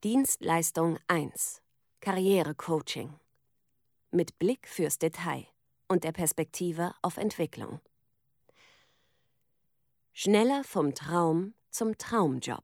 Dienstleistung 1. Karrierecoaching. Mit Blick fürs Detail und der Perspektive auf Entwicklung. Schneller vom Traum zum Traumjob.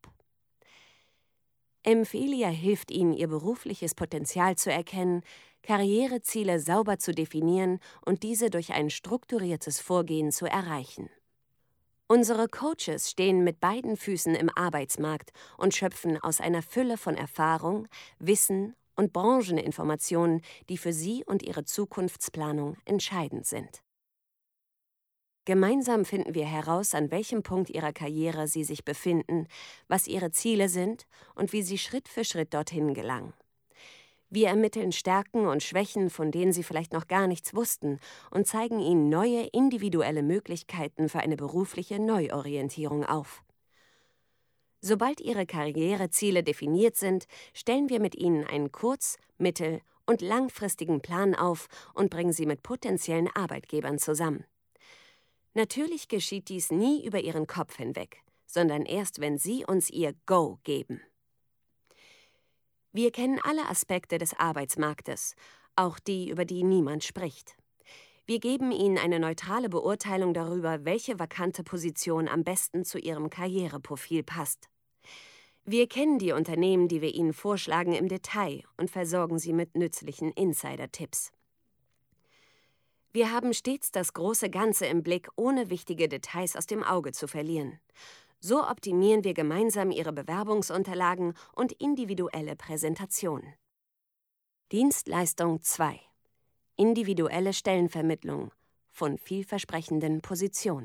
Emphelia hilft Ihnen, Ihr berufliches Potenzial zu erkennen, Karriereziele sauber zu definieren und diese durch ein strukturiertes Vorgehen zu erreichen. Unsere Coaches stehen mit beiden Füßen im Arbeitsmarkt und schöpfen aus einer Fülle von Erfahrung, Wissen und Brancheninformationen, die für Sie und Ihre Zukunftsplanung entscheidend sind. Gemeinsam finden wir heraus, an welchem Punkt Ihrer Karriere Sie sich befinden, was Ihre Ziele sind und wie Sie Schritt für Schritt dorthin gelangen. Wir ermitteln Stärken und Schwächen, von denen Sie vielleicht noch gar nichts wussten, und zeigen Ihnen neue, individuelle Möglichkeiten für eine berufliche Neuorientierung auf. Sobald Ihre Karriereziele definiert sind, stellen wir mit Ihnen einen kurz-, mittel- und langfristigen Plan auf und bringen Sie mit potenziellen Arbeitgebern zusammen. Natürlich geschieht dies nie über Ihren Kopf hinweg, sondern erst, wenn Sie uns Ihr Go geben. Wir kennen alle Aspekte des Arbeitsmarktes, auch die, über die niemand spricht. Wir geben Ihnen eine neutrale Beurteilung darüber, welche vakante Position am besten zu Ihrem Karriereprofil passt. Wir kennen die Unternehmen, die wir Ihnen vorschlagen, im Detail und versorgen Sie mit nützlichen Insider-Tipps. Wir haben stets das große Ganze im Blick, ohne wichtige Details aus dem Auge zu verlieren. So optimieren wir gemeinsam Ihre Bewerbungsunterlagen und individuelle Präsentation. Dienstleistung 2. Individuelle Stellenvermittlung von vielversprechenden Positionen.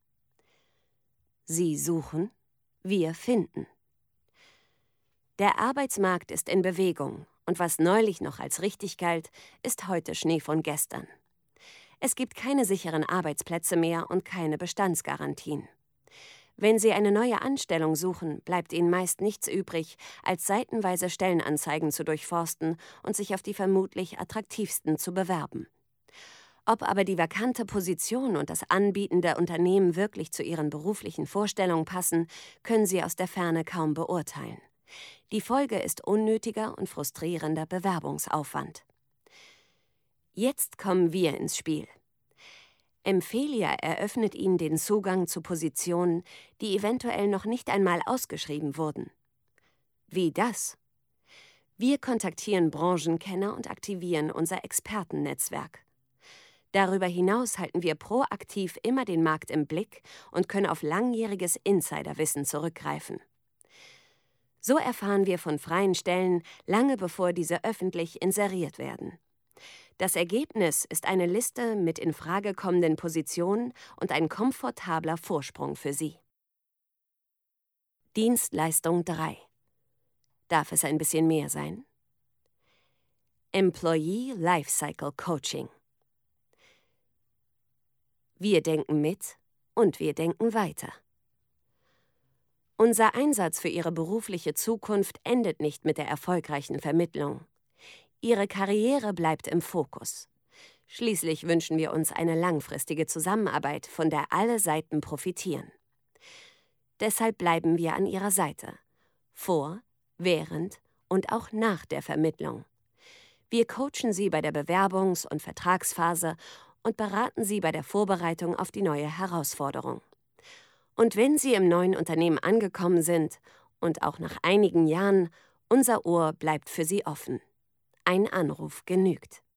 Sie suchen, wir finden. Der Arbeitsmarkt ist in Bewegung und was neulich noch als richtig galt, ist heute Schnee von gestern. Es gibt keine sicheren Arbeitsplätze mehr und keine Bestandsgarantien. Wenn Sie eine neue Anstellung suchen, bleibt Ihnen meist nichts übrig, als seitenweise Stellenanzeigen zu durchforsten und sich auf die vermutlich attraktivsten zu bewerben. Ob aber die vakante Position und das anbietende Unternehmen wirklich zu Ihren beruflichen Vorstellungen passen, können Sie aus der Ferne kaum beurteilen. Die Folge ist unnötiger und frustrierender Bewerbungsaufwand. Jetzt kommen wir ins Spiel. Emphelia eröffnet Ihnen den Zugang zu Positionen, die eventuell noch nicht einmal ausgeschrieben wurden. Wie das? Wir kontaktieren Branchenkenner und aktivieren unser Expertennetzwerk. Darüber hinaus halten wir proaktiv immer den Markt im Blick und können auf langjähriges Insiderwissen zurückgreifen. So erfahren wir von freien Stellen, lange bevor diese öffentlich inseriert werden. Das Ergebnis ist eine Liste mit in Frage kommenden Positionen und ein komfortabler Vorsprung für Sie. Dienstleistung 3. Darf es ein bisschen mehr sein? Employee Lifecycle Coaching. Wir denken mit und wir denken weiter. Unser Einsatz für Ihre berufliche Zukunft endet nicht mit der erfolgreichen Vermittlung. Ihre Karriere bleibt im Fokus. Schließlich wünschen wir uns eine langfristige Zusammenarbeit, von der alle Seiten profitieren. Deshalb bleiben wir an Ihrer Seite. Vor, während und auch nach der Vermittlung. Wir coachen Sie bei der Bewerbungs- und Vertragsphase und beraten Sie bei der Vorbereitung auf die neue Herausforderung. Und wenn Sie im neuen Unternehmen angekommen sind und auch nach einigen Jahren, unser Ohr bleibt für Sie offen. Ein Anruf genügt.